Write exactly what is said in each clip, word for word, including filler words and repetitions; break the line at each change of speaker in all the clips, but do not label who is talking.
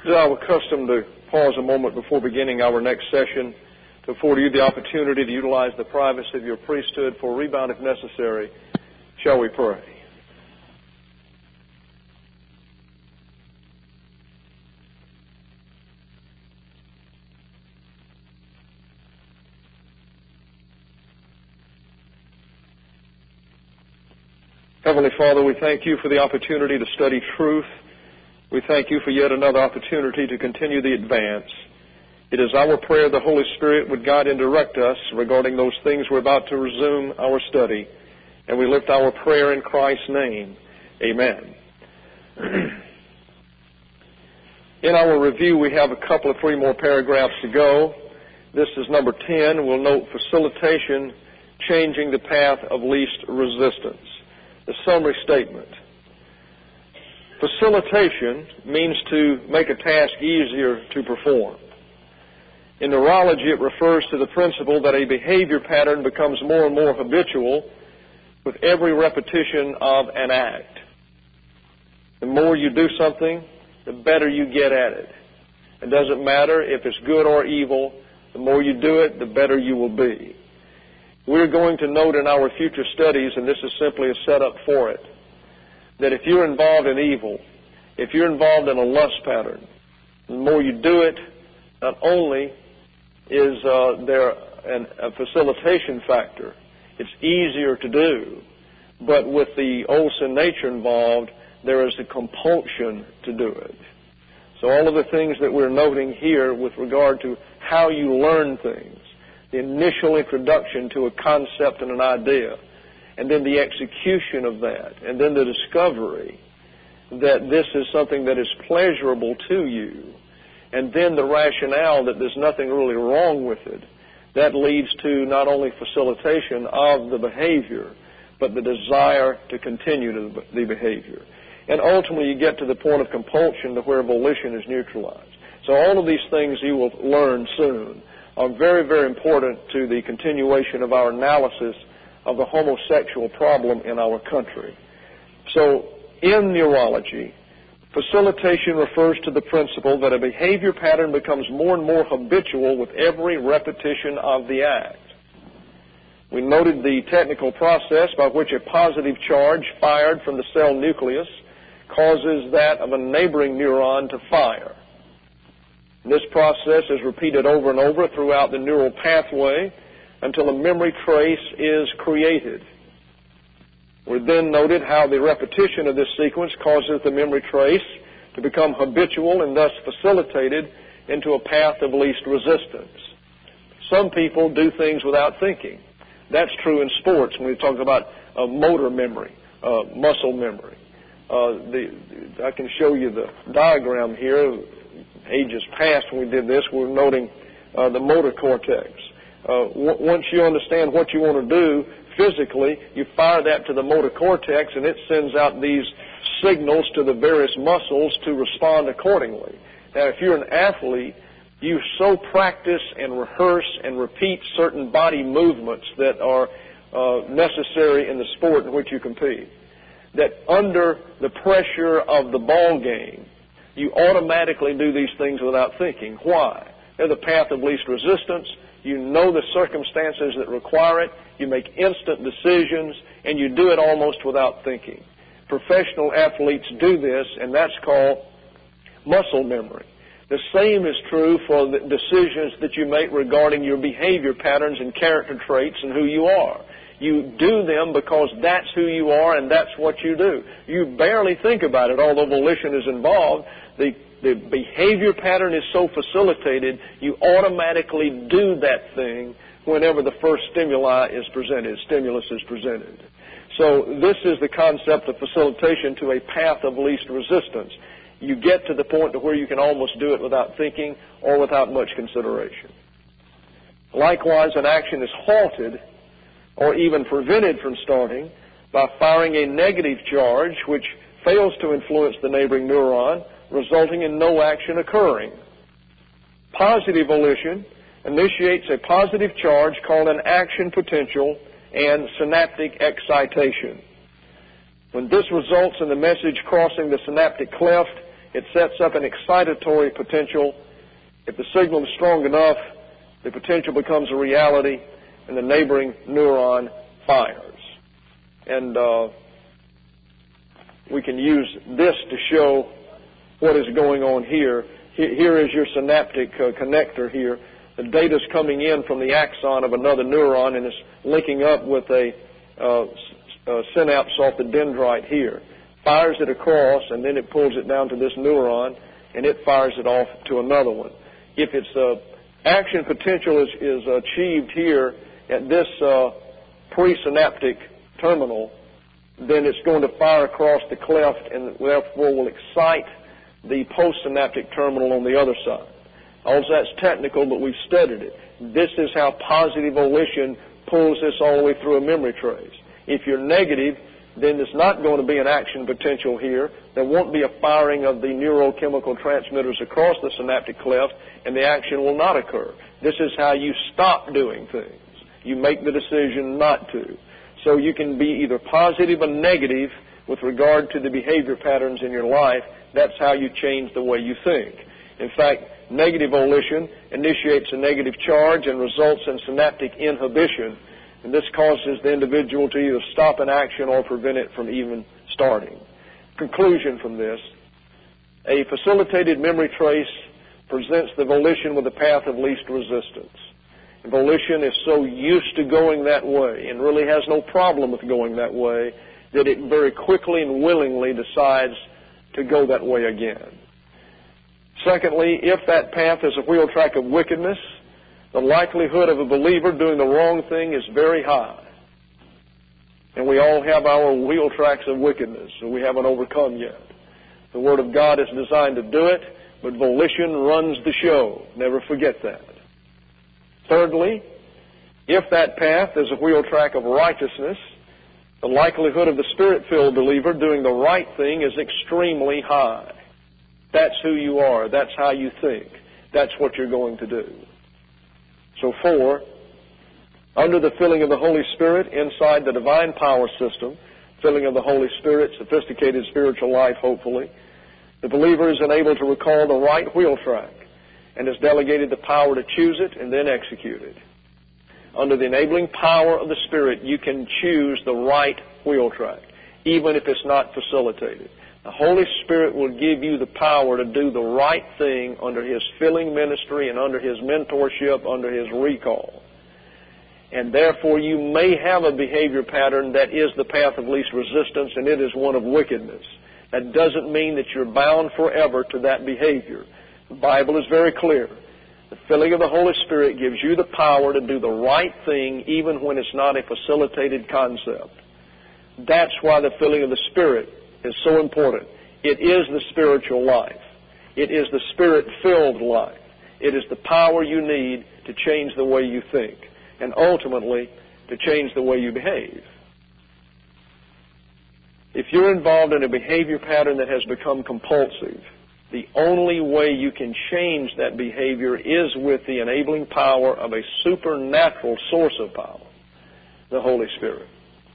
It is our custom to pause a moment before beginning our next session to afford you the opportunity to utilize the privacy of your priesthood for a rebound if necessary. Shall we pray? Heavenly Father, we thank you for the opportunity to study truth. We thank you for yet another opportunity to continue the advance. It is our prayer the Holy Spirit would guide and direct us regarding those things we're about to resume our study. And we lift our prayer in Christ's name. Amen. In our review, we have a couple of three more paragraphs to go. This is number ten. We'll note facilitation, changing the path of least resistance. The summary statement. Facilitation means to make a task easier to perform. In neurology, it refers to the principle that a behavior pattern becomes more and more habitual with every repetition of an act. The more you do something, the better you get at it. It doesn't matter if it's good or evil. The more you do it, the better you will be. We're going to note in our future studies, and this is simply a setup for it, that if you're involved in evil, if you're involved in a lust pattern, the more you do it, not only is uh, there an, a facilitation factor, it's easier to do, but with the old sin nature involved, there is a compulsion to do it. So all of the things that we're noting here with regard to how you learn things, the initial introduction to a concept and an idea, and then the execution of that, and then the discovery that this is something that is pleasurable to you, and then the rationale that there's nothing really wrong with it, that leads to not only facilitation of the behavior, but the desire to continue the behavior. And ultimately you get to the point of compulsion to where volition is neutralized. So all of these things you will learn soon are very, very important to the continuation of our analysis of the homosexual problem in our country. So in neurology, facilitation refers to the principle that a behavior pattern becomes more and more habitual with every repetition of the act. We noted the technical process by which a positive charge fired from the cell nucleus causes that of a neighboring neuron to fire. This process is repeated over and over throughout the neural pathway until a memory trace is created. We then noted how the repetition of this sequence causes the memory trace to become habitual and thus facilitated into a path of least resistance. Some people do things without thinking. That's true in sports when we talk about uh, motor memory, uh, muscle memory. Uh, the, I can show you the diagram here. Ages past when we did this, we were noting uh, the motor cortex. Uh, w- once you understand what you want to do physically, you fire that to the motor cortex and it sends out these signals to the various muscles to respond accordingly. Now, if you're an athlete, you so practice and rehearse and repeat certain body movements that are uh, necessary in the sport in which you compete, that under the pressure of the ball game, you automatically do these things without thinking. Why? They're the path of least resistance. You know the circumstances that require it. You make instant decisions, and you do it almost without thinking. Professional athletes do this, and that's called muscle memory. The same is true for the decisions that you make regarding your behavior patterns and character traits and who you are. You do them because that's who you are and that's what you do. You barely think about it, although volition is involved. The, the behavior pattern is so facilitated, you automatically do that thing whenever the first stimuli is presented, stimulus is presented. So this is the concept of facilitation to a path of least resistance. You get to the point to where you can almost do it without thinking or without much consideration. Likewise, an action is halted or even prevented from starting by firing a negative charge which fails to influence the neighboring neuron, resulting in no action occurring. Positive volition initiates a positive charge called an action potential and synaptic excitation. When this results in the message crossing the synaptic cleft, it sets up an excitatory potential. If the signal is strong enough, the potential becomes a reality, and the neighboring neuron fires. And uh, we can use this to show what is going on here. Here is your synaptic uh, connector here. The data is coming in from the axon of another neuron and is linking up with a, uh, a synapse off the dendrite here. Fires it across, and then it pulls it down to this neuron, and it fires it off to another one. If its uh, action potential is, is achieved here at this uh, presynaptic terminal, then it's going to fire across the cleft and therefore will excite the postsynaptic terminal on the other side. Also, that's technical, but we've studied it. This is how positive volition pulls this all the way through a memory trace. If you're negative, then there's not going to be an action potential here. There won't be a firing of the neurochemical transmitters across the synaptic cleft, and the action will not occur. This is how you stop doing things. You make the decision not to. So you can be either positive or negative with regard to the behavior patterns in your life. That's how you change the way you think. In fact, negative volition initiates a negative charge and results in synaptic inhibition. And this causes the individual to either stop an action or prevent it from even starting. Conclusion from this: a facilitated memory trace presents the volition with a path of least resistance. And volition is so used to going that way and really has no problem with going that way that it very quickly and willingly decides to go that way again. Secondly, if that path is a wheel track of wickedness, the likelihood of a believer doing the wrong thing is very high. And we all have our wheel tracks of wickedness that we haven't overcome yet. The Word of God is designed to do it, but volition runs the show. Never forget that. Thirdly, if that path is a wheel track of righteousness, the likelihood of the Spirit-filled believer doing the right thing is extremely high. That's who you are. That's how you think. That's what you're going to do. So four, under the filling of the Holy Spirit inside the divine power system, filling of the Holy Spirit, sophisticated spiritual life, hopefully, the believer is enabled to recall the right wheel track and is delegated the power to choose it and then execute it. Under the enabling power of the Spirit, you can choose the right wheel track, even if it's not facilitated. The Holy Spirit will give you the power to do the right thing under His filling ministry and under His mentorship, under His recall. And therefore, you may have a behavior pattern that is the path of least resistance, and it is one of wickedness. That doesn't mean that you're bound forever to that behavior. The Bible is very clear. The filling of the Holy Spirit gives you the power to do the right thing even when it's not a facilitated concept. That's why the filling of the Spirit is so important. It is the spiritual life. It is the Spirit-filled life. It is the power you need to change the way you think and ultimately to change the way you behave. If you're involved in a behavior pattern that has become compulsive, the only way you can change that behavior is with the enabling power of a supernatural source of power, the Holy Spirit.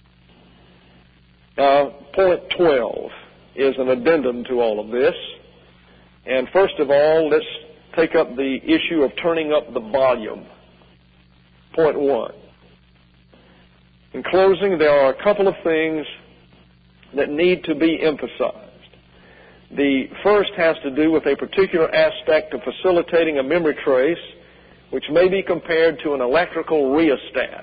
Now, point twelve is an addendum to all of this. And first of all, let's take up the issue of turning up the volume. Point one. In closing, there are a couple of things that need to be emphasized. The first has to do with a particular aspect of facilitating a memory trace, which may be compared to an electrical rheostat.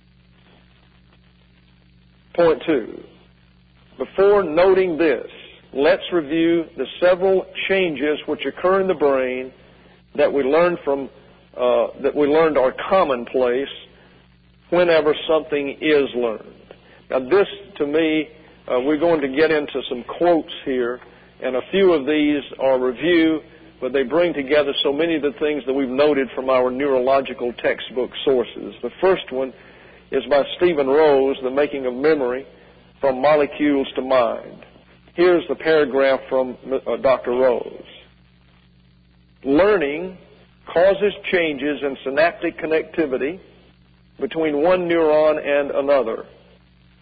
Point two. Before noting this, let's review the several changes which occur in the brain that we learned from uh, that we learned are commonplace whenever something is learned. Now, this, to me, uh, we're going to get into some quotes here, and a few of these are review, but they bring together so many of the things that we've noted from our neurological textbook sources. The first one is by Stephen Rose, The Making of Memory, From Molecules to Mind. Here's the paragraph from uh, Doctor Rose. Learning causes changes in synaptic connectivity between one neuron and another.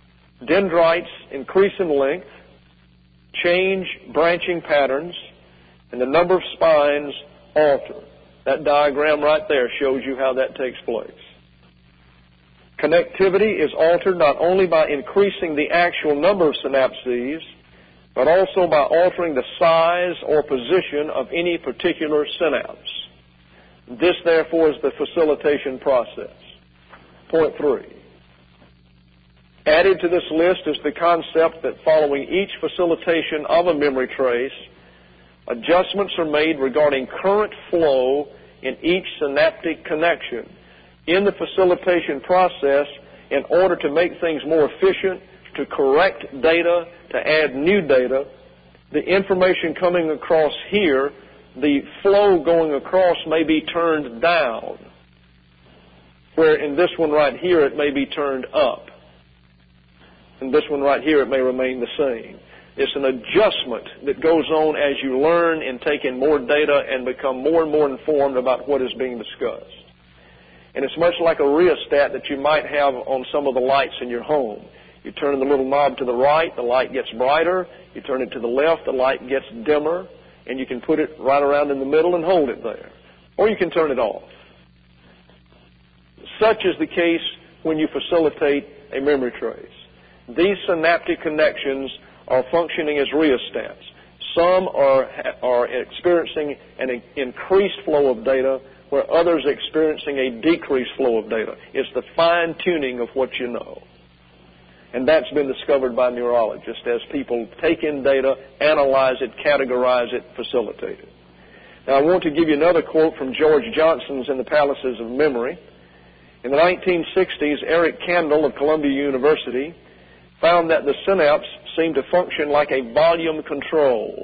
Dendrites increase in length, change branching patterns, and the number of spines alter. That diagram right there shows you how that takes place. Connectivity is altered not only by increasing the actual number of synapses, but also by altering the size or position of any particular synapse. This, therefore, is the facilitation process. Point three. Added to this list is the concept that following each facilitation of a memory trace, adjustments are made regarding current flow in each synaptic connection in the facilitation process in order to make things more efficient, to correct data, to add new data. The information coming across here, the flow going across may be turned down, where in this one right here it may be turned up. In this one right here it may remain the same. It's an adjustment that goes on as you learn and take in more data and become more and more informed about what is being discussed. And it's much like a rheostat that you might have on some of the lights in your home. You turn the little knob to the right, the light gets brighter. You turn it to the left, the light gets dimmer. And you can put it right around in the middle and hold it there. Or you can turn it off. Such is the case when you facilitate a memory trace. These synaptic connections are functioning as rheostats. Some are, are experiencing an increased flow of data, where others are experiencing a decreased flow of data. It's the fine-tuning of what you know. And that's been discovered by neurologists as people take in data, analyze it, categorize it, facilitate it. Now, I want to give you another quote from George Johnson's In the Palaces of Memory. In the nineteen sixties, Eric Kandel of Columbia University found that the synapse seemed to function like a volume control.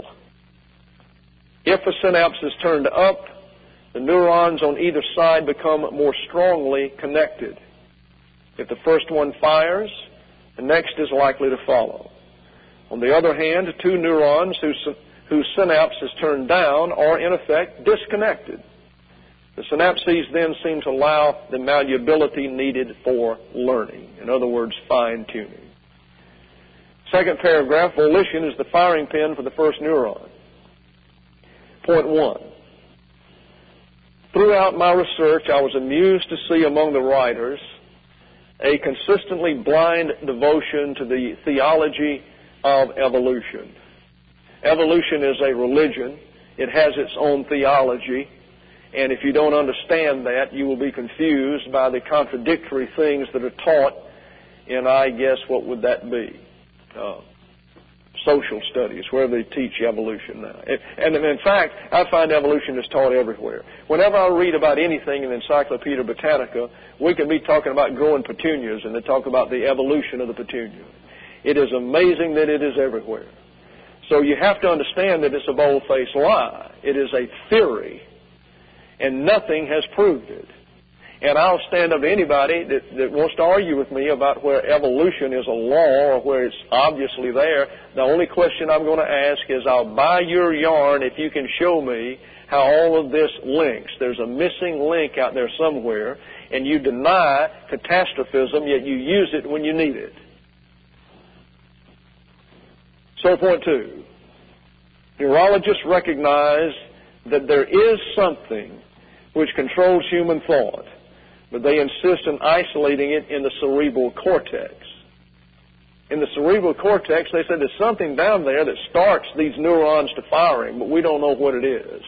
If a synapse is turned up, the neurons on either side become more strongly connected. If the first one fires, the next is likely to follow. On the other hand, two neurons whose, whose synapse is turned down are, in effect, disconnected. The synapses then seem to allow the malleability needed for learning. In other words, fine-tuning. Second paragraph, volition is the firing pin for the first neuron. Point one. Throughout my research, I was amused to see among the writers a consistently blind devotion to the theology of evolution. Evolution is a religion. It has its own theology. And if you don't understand that, you will be confused by the contradictory things that are taught in, I guess, what would that be? Uh, social studies, where they teach evolution now. And in fact, I find evolution is taught everywhere. Whenever I read about anything in Encyclopedia Britannica, we can be talking about growing petunias, and they talk about the evolution of the petunia. It is amazing that it is everywhere. So you have to understand that it's a bold-faced lie. It is a theory, and nothing has proved it. And I'll stand up to anybody that, that wants to argue with me about where evolution is a law or where it's obviously there. The only question I'm going to ask is, I'll buy your yarn if you can show me how all of this links. There's a missing link out there somewhere, and you deny catastrophism, yet you use it when you need it. So point two, neurologists recognize that there is something which controls human thought, but they insist on isolating it in the cerebral cortex. In the cerebral cortex, they said there's something down there that starts these neurons to firing, but we don't know what it is.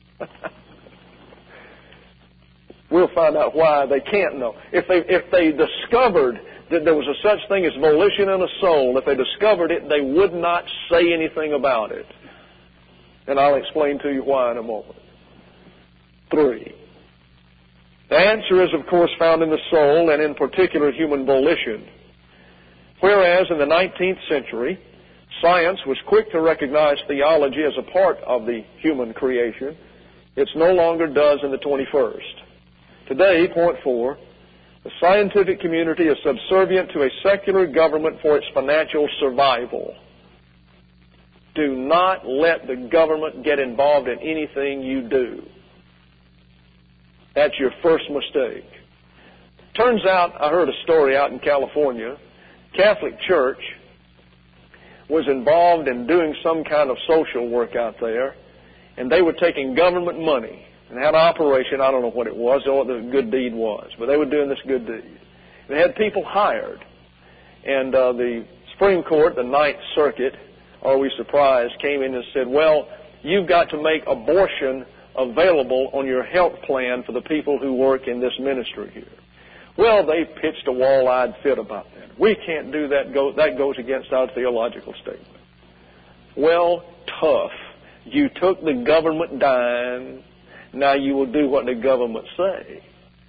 We'll find out why they can't know. If they, if they discovered that there was a such thing as volition in a soul, if they discovered it, they would not say anything about it. And I'll explain to you why in a moment. Three. The answer is, of course, found in the soul, and in particular human volition. Whereas in the nineteenth century, science was quick to recognize theology as a part of the human creation, it no longer does in the twenty-first. Today, point four, the scientific community is subservient to a secular government for its financial survival. Do not let the government get involved in anything you do. That's your first mistake. Turns out, I heard a story out in California. Catholic Church was involved in doing some kind of social work out there, and they were taking government money and had an operation. I don't know what it was or what the good deed was, but they were doing this good deed. They had people hired, and uh, the Supreme Court, the Ninth Circuit, are we surprised, came in and said, well, you've got to make abortion available on your health plan for the people who work in this ministry here. Well, they pitched a wall-eyed fit about that. We can't do that. Go, that goes against our theological statement. Well, tough. You took the government dime. Now you will do what the government say.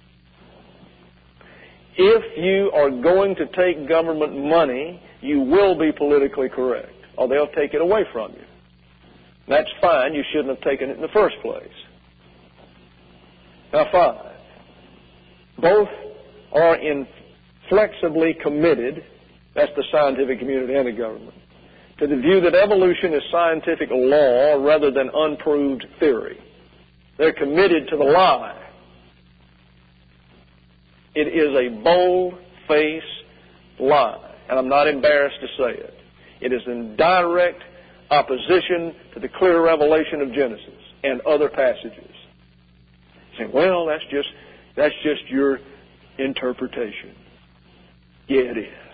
If you are going to take government money, you will be politically correct, or they'll take it away from you. That's fine. You shouldn't have taken it in the first place. Now, five. Both are inflexibly committed, that's the scientific community and the government, to the view that evolution is scientific law rather than unproved theory. They're committed to the lie. It is a bold-faced lie, and I'm not embarrassed to say it. It is in direct opposition to the clear revelation of Genesis and other passages. Say, well, that's just that's just your interpretation. Yeah, it is.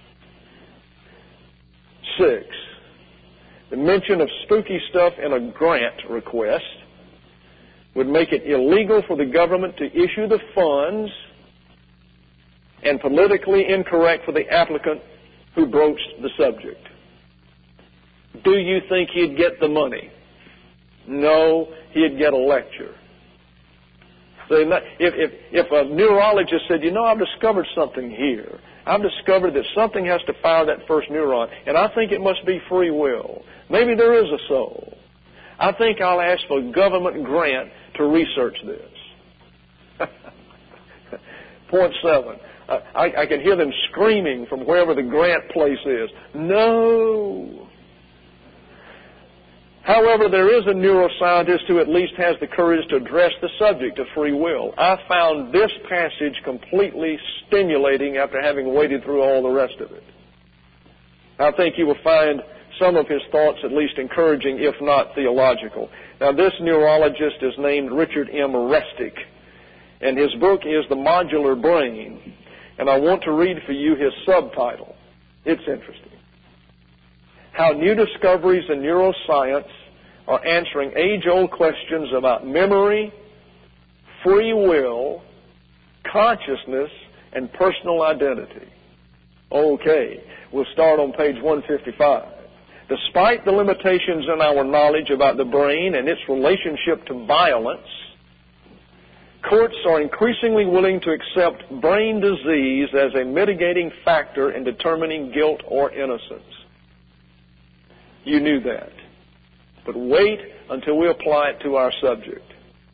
Six, the mention of spooky stuff in a grant request would make it illegal for the government to issue the funds and politically incorrect for the applicant who broached the subject. Do you think he'd get the money? No, he'd get a lecture. So if, if, if a neurologist said, you know, I've discovered something here. I've discovered that something has to fire that first neuron, and I think it must be free will. Maybe there is a soul. I think I'll ask for a government grant to research this. Point seven. I, I can hear them screaming from wherever the grant place is. No. However, there is a neuroscientist who at least has the courage to address the subject of free will. I found this passage completely stimulating after having waded through all the rest of it. I think you will find some of his thoughts at least encouraging, if not theological. Now, this neurologist is named Richard M. Restic, and his book is The Modular Brain, and I want to read for you his subtitle. It's interesting. How new discoveries in neuroscience are answering age-old questions about memory, free will, consciousness, and personal identity. Okay, we'll start on page one fifty-five. Despite the limitations in our knowledge about the brain and its relationship to violence, courts are increasingly willing to accept brain disease as a mitigating factor in determining guilt or innocence. You knew that. But wait until we apply it to our subject.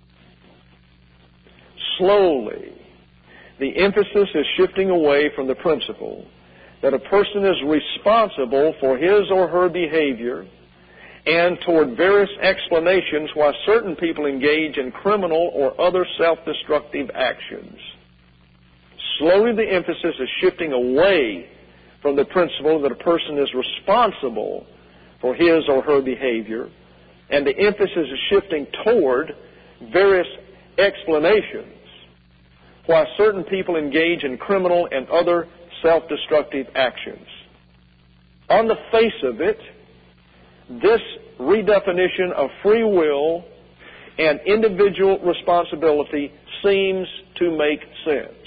Slowly, the emphasis is shifting away from the principle that a person is responsible for his or her behavior and toward various explanations why certain people engage in criminal or other self-destructive actions. Slowly, the emphasis is shifting away from the principle that a person is responsible for his or her behavior, and the emphasis is shifting toward various explanations why certain people engage in criminal and other self-destructive actions. On the face of it, this redefinition of free will and individual responsibility seems to make sense.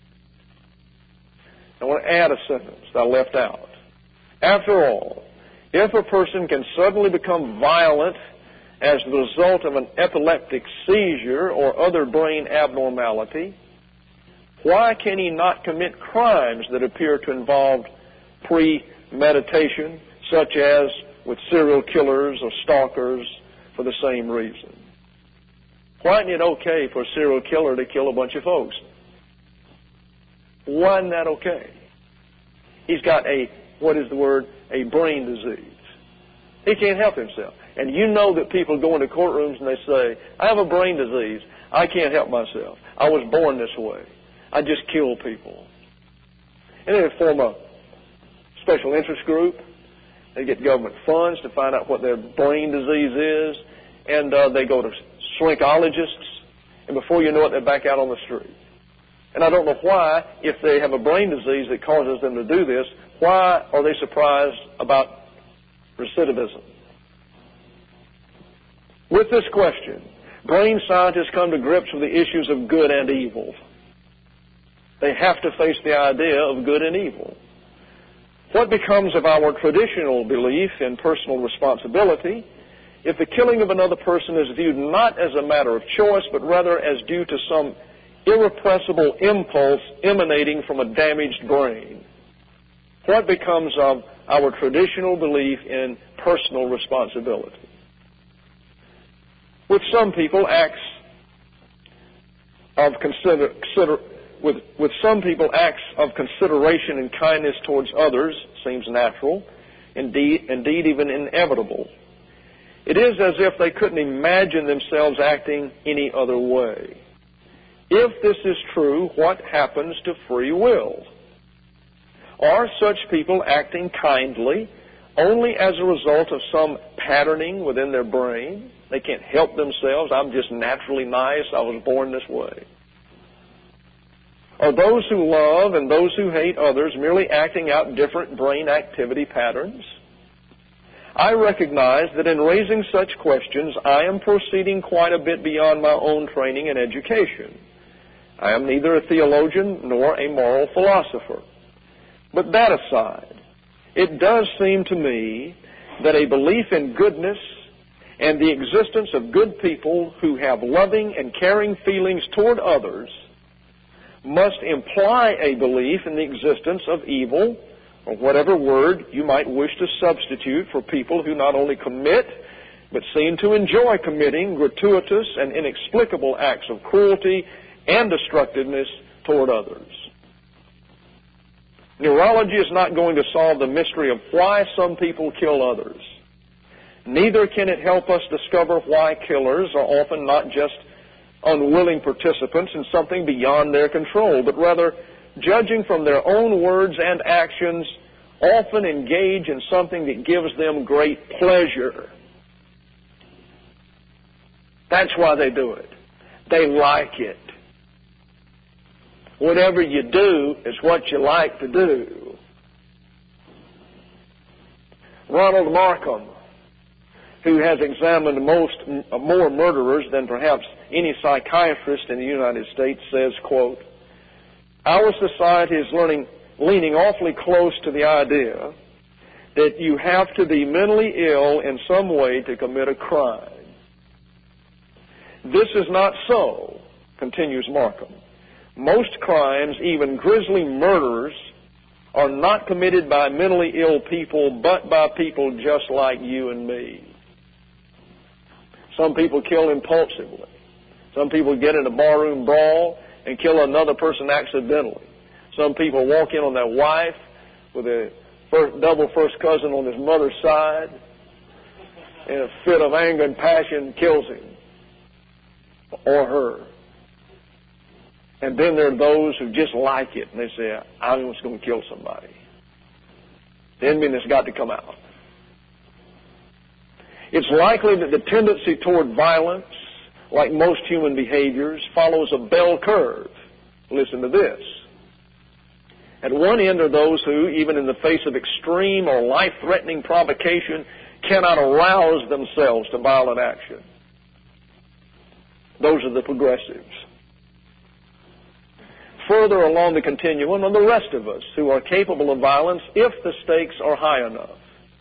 I want to add a sentence that I left out. After all, if a person can suddenly become violent as the result of an epileptic seizure or other brain abnormality, why can he not commit crimes that appear to involve premeditation, such as with serial killers or stalkers for the same reason? Why isn't it okay for a serial killer to kill a bunch of folks? Why isn't that okay? He's got a, what is the word, a brain disease. He can't help himself. And you know that people go into courtrooms and they say, I have a brain disease. I can't help myself. I was born this way. I just kill people. And they form a special interest group. They get government funds to find out what their brain disease is. and uh, they go to shrinkologists, and before you know it, they're back out on the street. And I don't know why, if they have a brain disease that causes them to do this, why are they surprised about recidivism? With this question, brain scientists come to grips with the issues of good and evil. They have to face the idea of good and evil. What becomes of our traditional belief in personal responsibility if the killing of another person is viewed not as a matter of choice, but rather as due to some irrepressible impulse emanating from a damaged brain? What becomes of our traditional belief in personal responsibility? With some people, acts of consider, consider with, with some people, acts of consideration and kindness towards others seems natural, indeed, indeed even inevitable. It is as if they couldn't imagine themselves acting any other way. If this is true, what happens to free will? Are such people acting kindly only as a result of some patterning within their brain? They can't help themselves. I'm just naturally nice. I was born this way. Are those who love and those who hate others merely acting out different brain activity patterns? I recognize that in raising such questions, I am proceeding quite a bit beyond my own training and education. I am neither a theologian nor a moral philosopher. But that aside, it does seem to me that a belief in goodness and the existence of good people who have loving and caring feelings toward others must imply a belief in the existence of evil, or whatever word you might wish to substitute for people who not only commit, but seem to enjoy committing gratuitous and inexplicable acts of cruelty and destructiveness toward others. Neurology is not going to solve the mystery of why some people kill others. Neither can it help us discover why killers are often not just unwilling participants in something beyond their control, but rather, judging from their own words and actions, often engage in something that gives them great pleasure. That's why they do it. They like it. Whatever you do is what you like to do. Ronald Markham, who has examined most more murderers than perhaps any psychiatrist in the United States, says, quote, "Our society is learning, leaning awfully close to the idea that you have to be mentally ill in some way to commit a crime. This is not so," continues Markham. "Most crimes, even grisly murders, are not committed by mentally ill people, but by people just like you and me. Some people kill impulsively. Some people get in a barroom brawl and kill another person accidentally. Some people walk in on their wife with a first, double first cousin on his mother's side. In a fit of anger and passion, kills him or her. And then there are those who just like it, and they say, I'm just going to kill somebody. The enemy has got to come out. It's likely that the tendency toward violence, like most human behaviors, follows a bell curve. Listen to this. At one end are those who, even in the face of extreme or life-threatening provocation, cannot arouse themselves to violent action. Those are the progressives. Further along the continuum are the rest of us who are capable of violence if the stakes are high enough.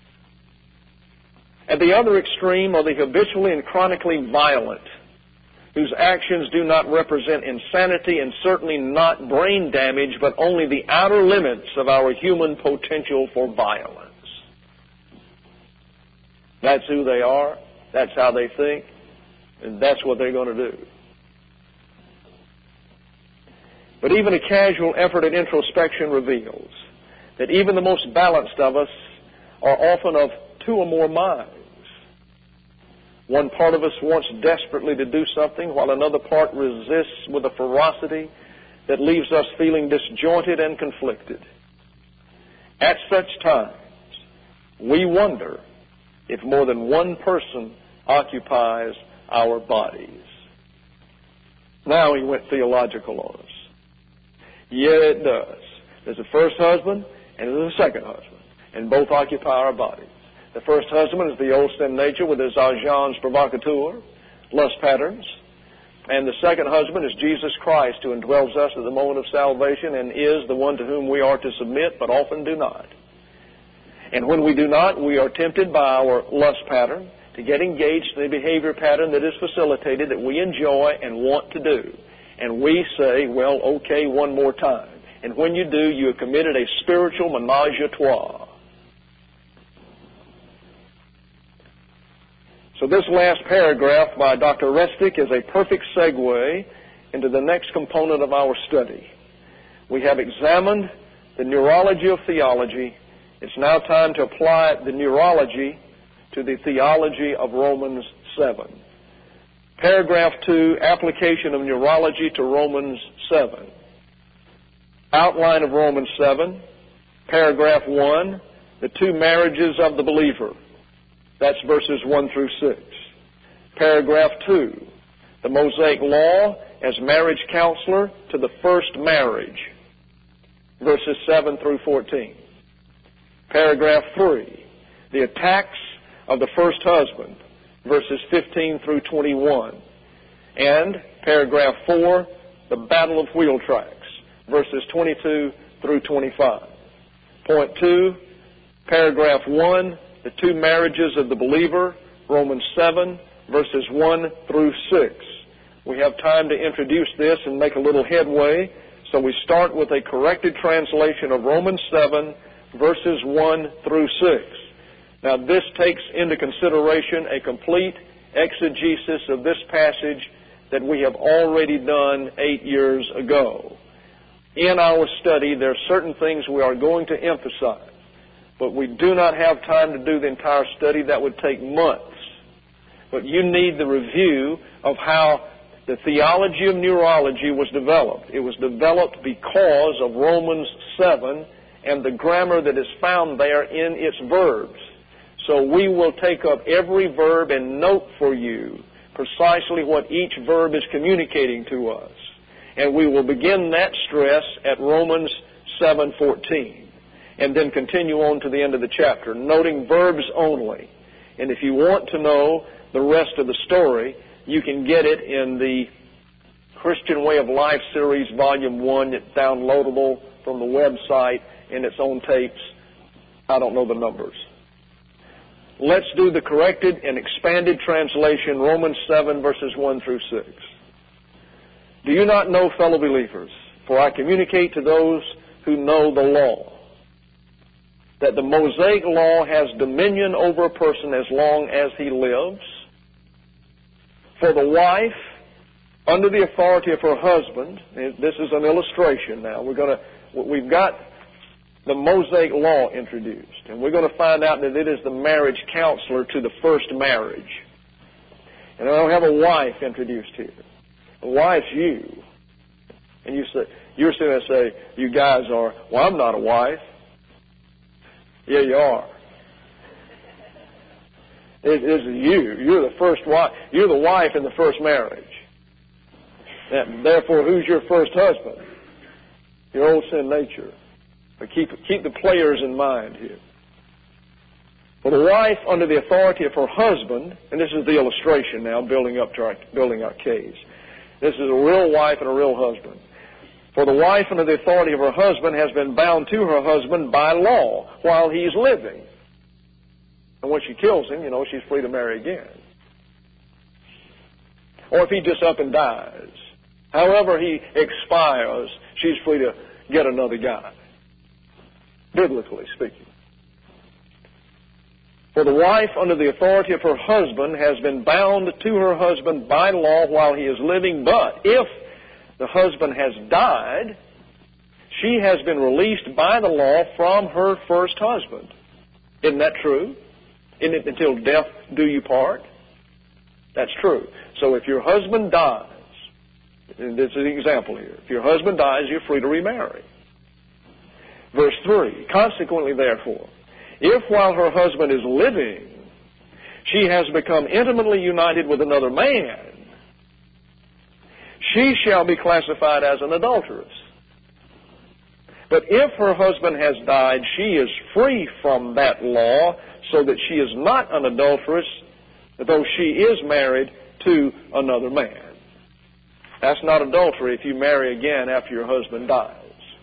At the other extreme are the habitually and chronically violent, whose actions do not represent insanity and certainly not brain damage, but only the outer limits of our human potential for violence. That's who they are, that's how they think, and that's what they're going to do. But even a casual effort at introspection reveals that even the most balanced of us are often of two or more minds. One part of us wants desperately to do something, while another part resists with a ferocity that leaves us feeling disjointed and conflicted. At such times, we wonder if more than one person occupies our bodies. Now he went theological on us. Yeah, it does. There's a first husband and there's a second husband, and both occupy our bodies. The first husband is the old sin nature with his agents provocateurs, lust patterns. And the second husband is Jesus Christ, who indwells us at the moment of salvation and is the one to whom we are to submit, but often do not. And when we do not, we are tempted by our lust pattern to get engaged in a behavior pattern that is facilitated, that we enjoy and want to do. And we say, well, okay, one more time. And when you do, you have committed a spiritual menage a trois. So this last paragraph by Doctor Restic is a perfect segue into the next component of our study. We have examined the neurology of theology. It's now time to apply the neurology to the theology of Romans seven. Paragraph two, application of neurology to Romans seven. Outline of Romans seven. Paragraph one, the two marriages of the believer. That's verses one through six. Paragraph two, the Mosaic law as marriage counselor to the first marriage. Verses seven through fourteen. Paragraph three, the attacks of the first husband. Verses fifteen through twenty-one. And paragraph four, the battle of wheel tracks. Verses twenty-two through twenty-five. Point two, paragraph one, the two marriages of the believer, Romans seven, verses one through six. We have time to introduce this and make a little headway, so we start with a corrected translation of Romans seven, verses one through six. Now, this takes into consideration a complete exegesis of this passage that we have already done eight years ago. In our study, there are certain things we are going to emphasize, but we do not have time to do the entire study. That would take months. But you need the review of how the theology of neurology was developed. It was developed because of Romans seven and the grammar that is found there in its verbs. So we will take up every verb and note for you precisely what each verb is communicating to us. And we will begin that stress at Romans seven fourteen. And then continue on to the end of the chapter, noting verbs only. And if you want to know the rest of the story, you can get it in the Christian Way of Life series, volume one. It's downloadable from the website in its own tapes. I don't know the numbers. Let's do the corrected and expanded translation, Romans seven, verses one through six. Do you not know, fellow believers, for I communicate to those who know the law, that the Mosaic law has dominion over a person as long as he lives. For the wife, under the authority of her husband, this is an illustration now. We're going to, we've got the Mosaic law introduced, and we're going to find out that it is the marriage counselor to the first marriage. And I don't have a wife introduced here. The wife's you. And you say, you're sitting there and say, you guys are, well, I'm not a wife. Yeah, you are. It is you. You're the first wife. You're the wife in the first marriage. And therefore, who's your first husband? Your old sin nature. But keep keep the players in mind here. For the wife, under the authority of her husband, and this is the illustration now, building up to our, building our case. This is a real wife and a real husband. For the wife, under the authority of her husband, has been bound to her husband by law while he's living. And when she kills him, you know, she's free to marry again. Or if he just up and dies. However he expires, she's free to get another guy. Biblically speaking. For the wife, under the authority of her husband, has been bound to her husband by law while he is living, but if the husband has died, she has been released by the law from her first husband. Isn't that true? Isn't it until death do you part? That's true. So if your husband dies, and this is an example here, if your husband dies, you're free to remarry. Verse three, consequently, therefore, if while her husband is living, she has become intimately united with another man, she shall be classified as an adulteress. But if her husband has died, she is free from that law, so that she is not an adulteress, though she is married to another man. That's not adultery if you marry again after your husband dies.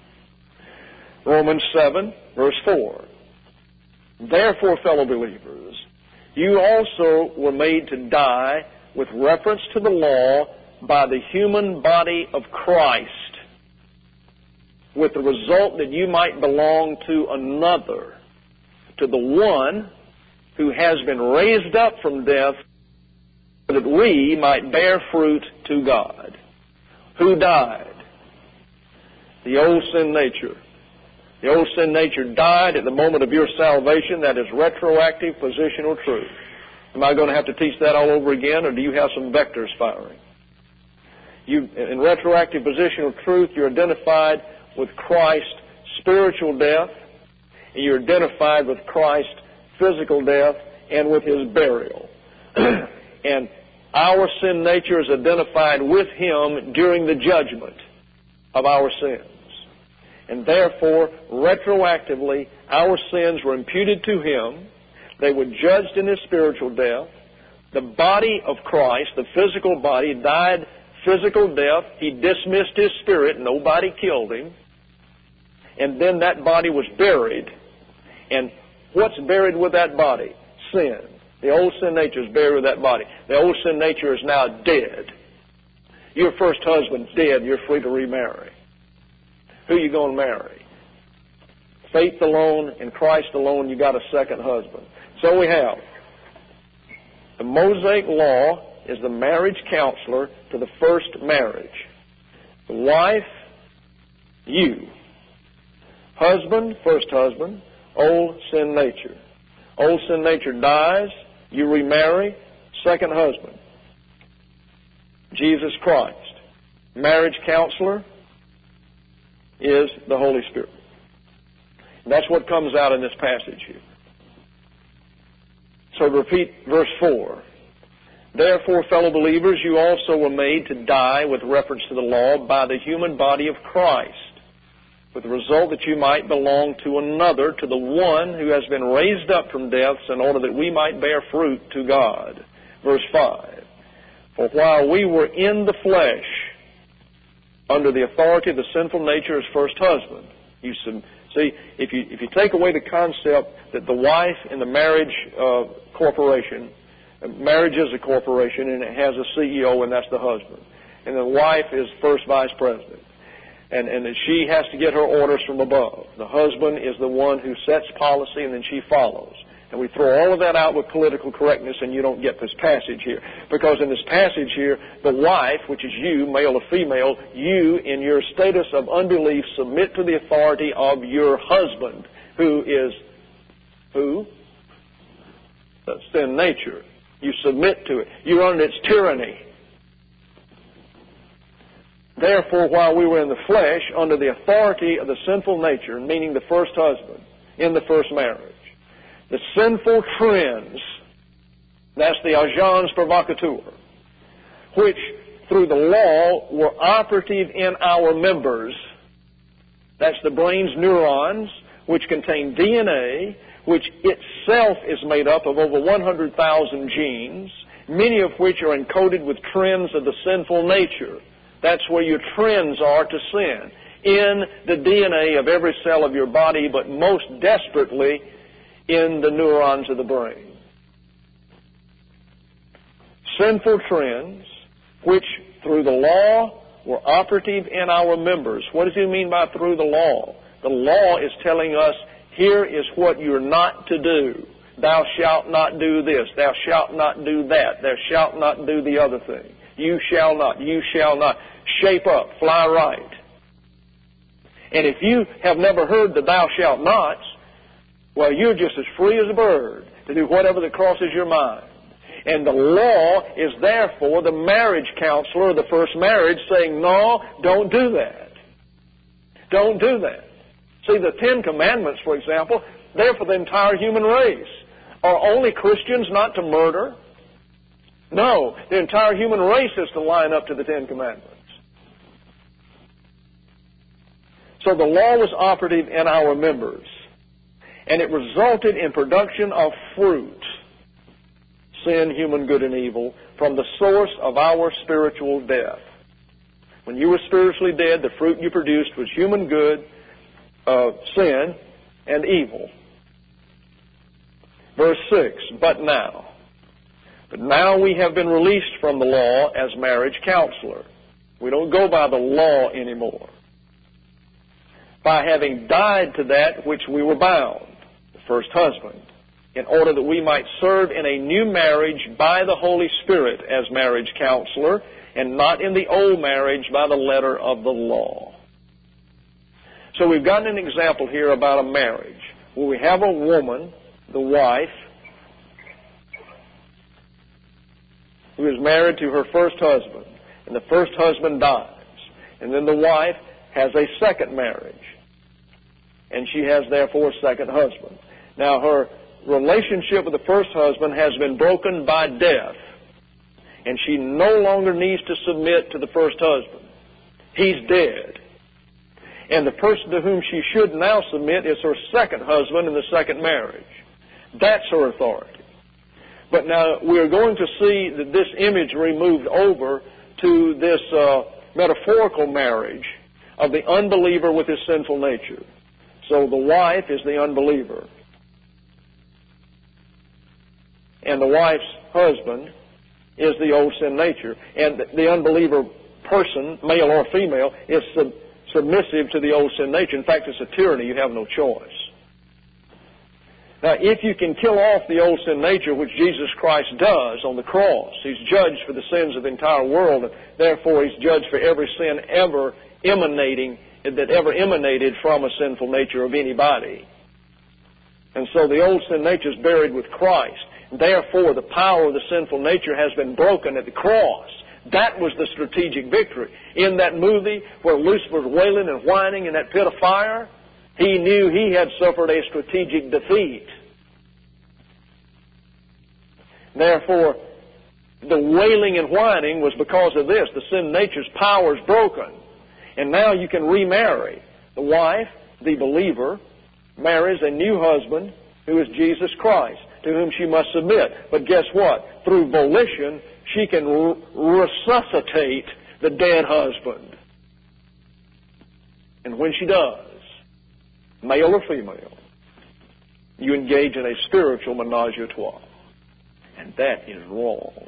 Romans seven, verse four. Therefore, fellow believers, you also were made to die with reference to the law by the human body of Christ, with the result that you might belong to another, to the one who has been raised up from death, so that we might bear fruit to God. Who died? The old sin nature. The old sin nature died at the moment of your salvation. That is retroactive positional truth. Am I going to have to teach that all over again, or do you have some vectors firing? You, in retroactive positional truth, you're identified with Christ's spiritual death, and you're identified with Christ's physical death and with His burial. And our sin nature is identified with Him during the judgment of our sins. And therefore, retroactively, our sins were imputed to Him. They were judged in His spiritual death. The body of Christ, the physical body, died physical death. He dismissed His spirit. Nobody killed Him. And then that body was buried. And what's buried with that body? Sin. The old sin nature is buried with that body. The old sin nature is now dead. Your first husband's dead. You're free to remarry. Who are you going to marry? Faith alone and Christ alone, you got a second husband. So we have the Mosaic law is the marriage counselor to the first marriage. The wife, you. Husband, first husband, old sin nature. Old sin nature dies, you remarry, second husband. Jesus Christ. Marriage counselor is the Holy Spirit. And that's what comes out in this passage here. So repeat verse four. Therefore, fellow believers, you also were made to die with reference to the law by the human body of Christ, with the result that you might belong to another, to the one who has been raised up from deaths, in order that we might bear fruit to God. Verse five. For while we were in the flesh, under the authority of the sinful nature as first husband. You see, if you if you take away the concept that the wife in the marriage uh, corporation, marriage is a corporation and it has a C E O and that's the husband, and the wife is first vice president, and and that she has to get her orders from above. The husband is the one who sets policy and then she follows. And we throw all of that out with political correctness, and you don't get this passage here. Because in this passage here, the wife, which is you, male or female, you, in your status of unbelief, submit to the authority of your husband, who is, who? The sin nature. You submit to it. You're under its tyranny. Therefore, while we were in the flesh, under the authority of the sinful nature, meaning the first husband, in the first marriage, the sinful trends, that's the agents provocateurs, which through the law were operative in our members. That's the brain's neurons, which contain D N A, which itself is made up of over one hundred thousand genes, many of which are encoded with trends of the sinful nature. That's where your trends are to sin, in the D N A of every cell of your body, but most desperately in the neurons of the brain. Sinful trends, which through the law were operative in our members. What does he mean by through the law? The law is telling us, here is what you're not to do. Thou shalt not do this. Thou shalt not do that. Thou shalt not do the other thing. You shall not. You shall not. Shape up. Fly right. And if you have never heard the thou shalt nots, well, you're just as free as a bird to do whatever that crosses your mind. And the law is therefore the marriage counselor of the first marriage saying, no, don't do that. Don't do that. See, the Ten Commandments, for example, they're for the entire human race. Are only Christians not to murder? No, the entire human race is to line up to the Ten Commandments. So the law was operative in our members, and it resulted in production of fruit, sin, human good and evil, from the source of our spiritual death. When you were spiritually dead, the fruit you produced was human good, uh, sin, and evil. Verse six, but now. But now we have been released from the law as marriage counselor. We don't go by the law anymore. By having died to that which we were bound, the first husband, in order that we might serve in a new marriage by the Holy Spirit as marriage counselor, and not in the old marriage by the letter of the law. So we've gotten an example here about a marriage, where we have a woman, the wife, who is married to her first husband, and the first husband dies. And then the wife has a second marriage, and she has therefore a second husband. Now her relationship with the first husband has been broken by death, and she no longer needs to submit to the first husband. He's dead. And the person to whom she should now submit is her second husband in the second marriage. That's her authority. But now we're going to see that this imagery moved over to this uh, metaphorical marriage of the unbeliever with his sinful nature. So the wife is the unbeliever, and the wife's husband is the old sin nature. And the unbeliever person, male or female, is sub- submissive to the old sin nature. In fact, it's a tyranny. You have no choice. Now, if you can kill off the old sin nature, which Jesus Christ does on the cross, He's judged for the sins of the entire world, and therefore He's judged for every sin ever emanating, that ever emanated from a sinful nature of anybody. And so the old sin nature is buried with Christ. Therefore, the power of the sinful nature has been broken at the cross. That was the strategic victory. In that movie where Lucifer was wailing and whining in that pit of fire, he knew he had suffered a strategic defeat. Therefore, the wailing and whining was because of this. The sin nature's power is broken. And now you can remarry. The wife, the believer, marries a new husband who is Jesus Christ, to whom she must submit. But guess what? Through volition, she can re- resuscitate the dead husband. And when she does, male or female, you engage in a spiritual menage a trois. And that is wrong.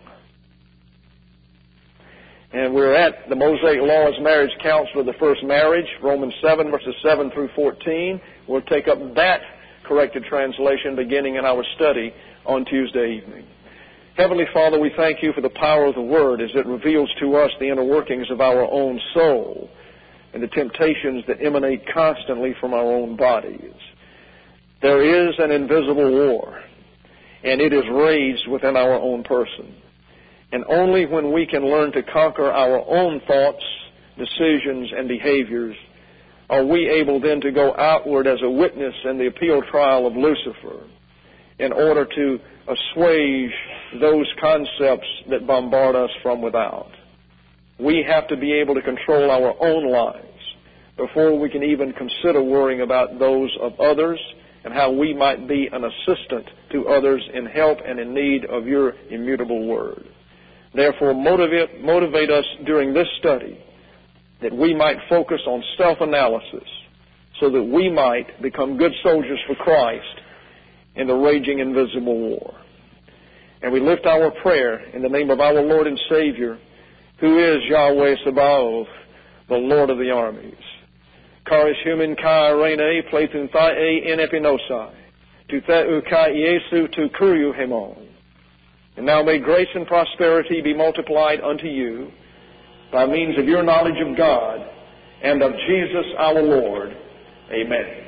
And we're at the Mosaic Law as marriage counselor of the first marriage, Romans seven, verses seven through fourteen. We'll take up that corrected translation beginning in our study on Tuesday evening. Heavenly Father, we thank You for the power of the Word as it reveals to us the inner workings of our own soul and the temptations that emanate constantly from our own bodies. There is an invisible war, and it is raged within our own person. And only when we can learn to conquer our own thoughts, decisions, and behaviors are we able then to go outward as a witness in the appeal trial of Lucifer in order to assuage those concepts that bombard us from without. We have to be able to control our own lives before we can even consider worrying about those of others and how we might be an assistant to others in help and in need of Your immutable Word. Therefore, motivate, motivate us during this study that we might focus on self-analysis so that we might become good soldiers for Christ in the raging invisible war. And we lift our prayer in the name of our Lord and Savior, who is Yahweh Sabaoth, the Lord of the armies. Charis humin kai rene pletun thae in epinosai, tu theu kai Iesu tu kuriu hemon. And now may grace and prosperity be multiplied unto you by means of your knowledge of God and of Jesus our Lord. Amen.